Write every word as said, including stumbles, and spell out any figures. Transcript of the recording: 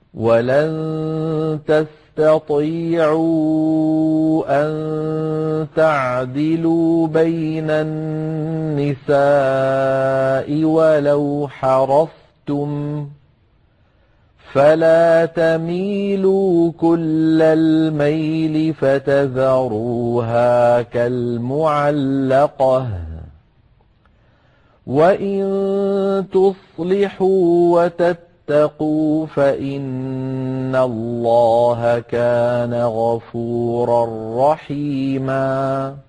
ولن تستطيعوا أن تعدلوا بين النساء ولو حرصتم، فلا تميلوا كل الميل فتذروها كالمعلقة. وإن تصلحوا وتتقوا فإن الله كان غفورا رحيما.